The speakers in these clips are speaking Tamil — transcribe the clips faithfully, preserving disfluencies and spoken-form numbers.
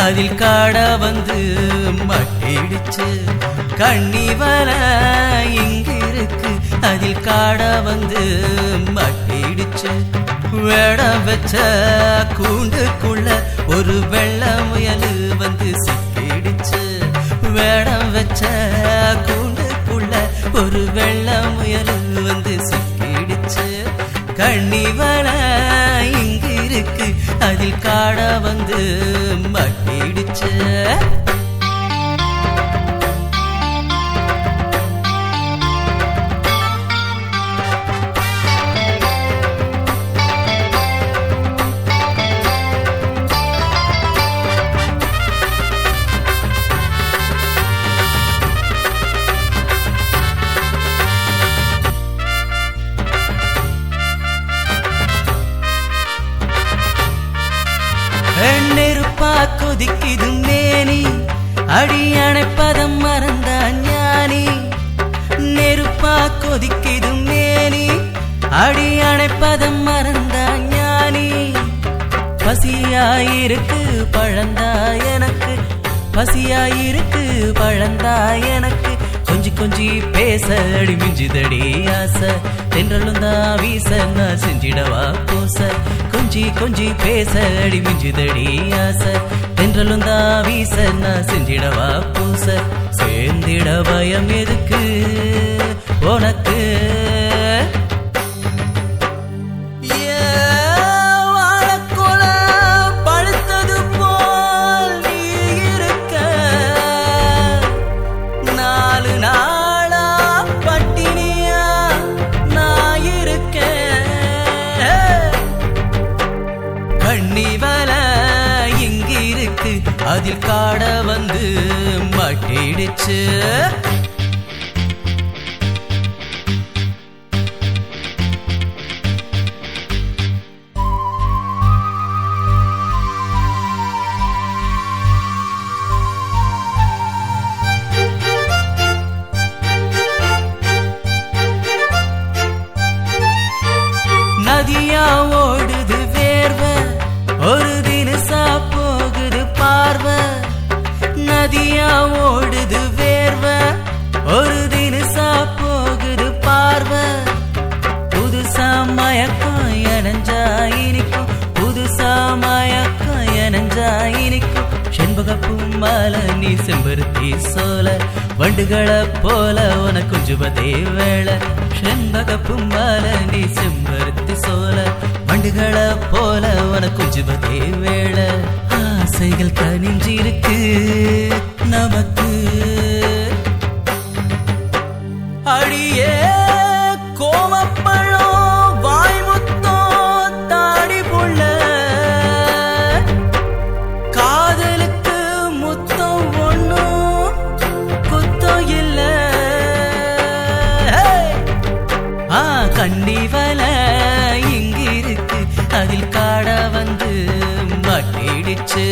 அதில் காட வந்து மட்டிடுச்சு. கண்ணிவல இங்கிருக்கு அதில் காட வந்து மட்டிடுச்சு. வேடம் வச்ச கூண்டுக்குள்ள ஒரு வெள்ள முயலு வந்து சிக்கிடுச்சு. வேடம் வச்ச கூண்டுக்குள்ள ஒரு வெள்ள முயலு வந்து சிக்கிடுச்சு. கண்ணிவல இங்கிருக்கு அதில் காட வந்து மட்டிடுச்சு. நெருப்பா கொதிக்குது மேனி அடி அணைப்பதம் மறந்த ஞானி. நெருப்பா கொதிக்குது மேனி அடி அணைப்பதம் மறந்த ஞானி. பசியாயிருக்கு பழந்தா எனக்கு, பசியாயிருக்கு பழந்தா எனக்கு. கொஞ்சி கொஞ்சி பேச அடி மிஞ்சுதடி ஆசை. தென்றலும் தான் வீச நான் செஞ்சிடவா பூச. கொஞ்சி கொஞ்சி பேச அடி மிஞ்சுதடி ஆசை. தென்றலும் தான் வீச நான் செஞ்சிடவா பூச. சேர்ந்திட பயம் எதுக்கு உனக்கு? கண்ணிவல இங்கிருக்கு அதில் காட வந்து மட்டிடுச்சு. நதியா ஓடுது வேர்வ ஒரு தினசா போகுது பார்வ. நதியா ஓடுது வேர்வ ஒரு தினசா போகுது பார்வ. புதுசா மயக்கம் எனஞ்சா இனிக்கும், புதுசா மயக்கம் எனஞ்சா இனிக்கும். செண்பகப்பும் மாலை நீ செம்பருத்தி சோல. வண்டுகளை போல உனக்கு கொஞ்சுவதே வேளை. செண்பகப்பும் மாலை நீ செம்பருத்தி சோல. வண்டுகளை போல உனக்கு கொஞ்சுவதே வேளை. ஆசைகள் கனிஞ்சிருக்கு நமக்கு. அடியே கோமப்பழம் வாய்முத்தம் தாடி புள்ள. காதலுக்கு முத்தம் ஒண்ணும் குத்தம் இல்ல. ஆ கண்ணிவல இங்கிருக்கு அதில் காட வந்து மட்டிடுச்சு.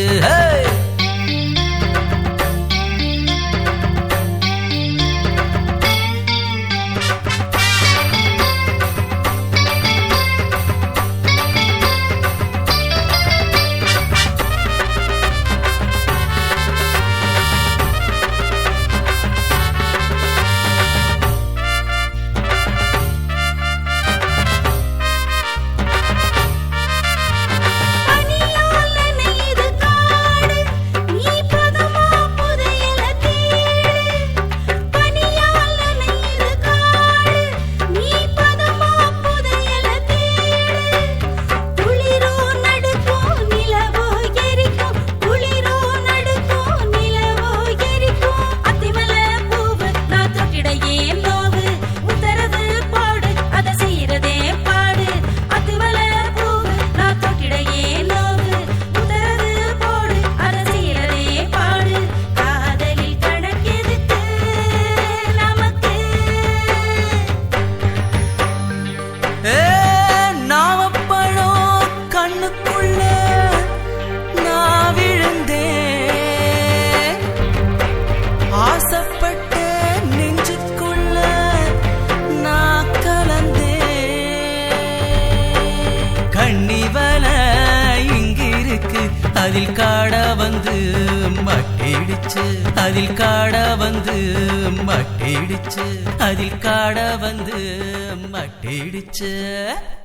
அதில் காட வந்து மட்டிடுச்சு அதில் காட வந்து மட்டிடுச்சு அதில் காட வந்து மட்டிடுச்சு